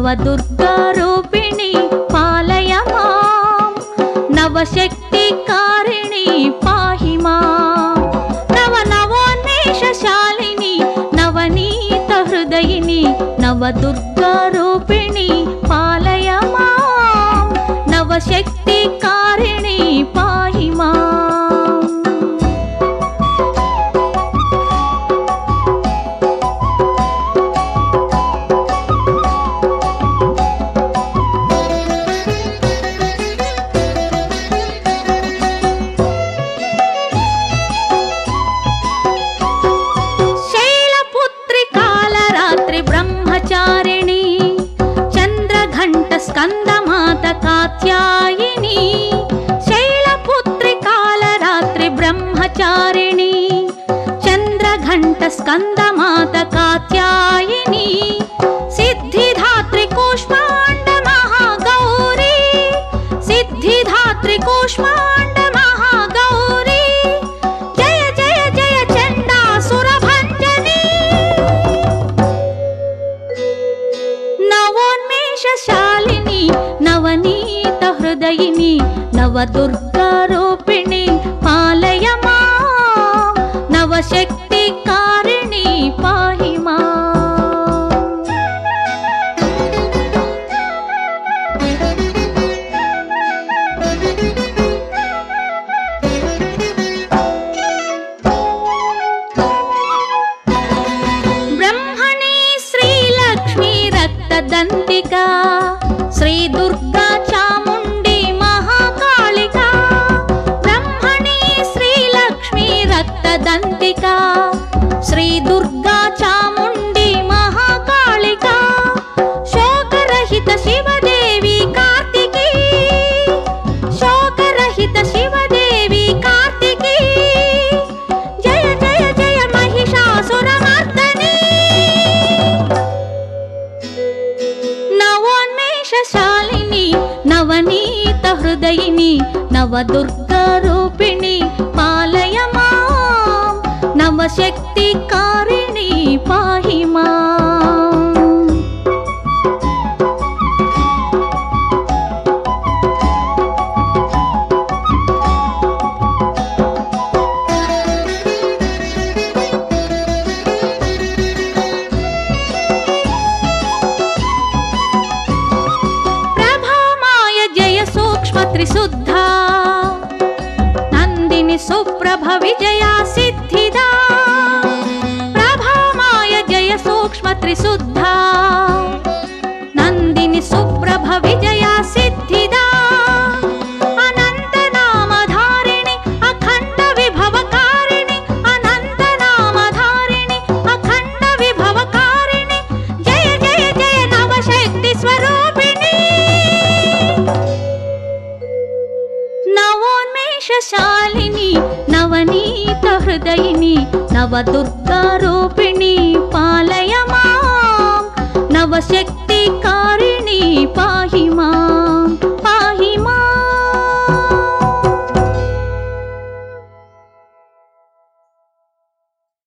नवदुर्गारूपिणी पालय मां नवशक्तिकारिणी पाहि मां नवनवोन्मेषशालिनी नवनीतहृदयिनी नवदुर्गारूपिणी पालय मां नवशक्तिकारिणी पाहि मां। ब्रह्मचारिणी चंद्रघंटस्कंदमाता कात्यायिनी शैलपुत्री कालरात्रि ब्रह्मचारिणी चंद्रघंटस्कंदमाता कात्यायिनी सिद्धिधात्री कूष्मांड महागौरी सिद्धिधात्री कूष्मांड महागौरी जय जय जय चंडासुरभंजनी नवोन्मेषशालिनी नवनीतहृदयिनी नवदुर्गारूपिणी पालय मां नवशक्तिकारिणी पाहि मां। ब्रह्मणी श्रीलक्ष्मी रक्तदंतिका श्री दुर्गा चामुंडी महाकालिका ब्रह्मणी श्रीलक्ष्मी रक्तदंतिका श्री दुर्गा चामुंडी महाकालिका शोकरहित शिवदेवी कार्तिकी शोकरहित शिवदेवी कार्तिकी जय जय जय महिषासुरमर्दनी नवोन्मेषशालिनी नवनीतहृदयिनी नवदुर्गारूपिणी पालय मां नवशक्तिकारिणी पाहि मां। त्रिशुद्धा नंदिनी सुप्रभ विजया सिद्धिदा प्रभामाय जय सूक्ष्म त्रिशुद्धा नंदिनी सुप्रभ विजया सिद्धिदा अनंत नामधारिणी अखंड विभवकारिणी अनंत नामधारिणी अखंड विभवकारिणी जय जय जय नवशक्ति स्वरूपिणी नवोन्मेषशालिनी नवनीतहृदयिनी नवदुर्गारूपिणी पालय मां नवशक्ति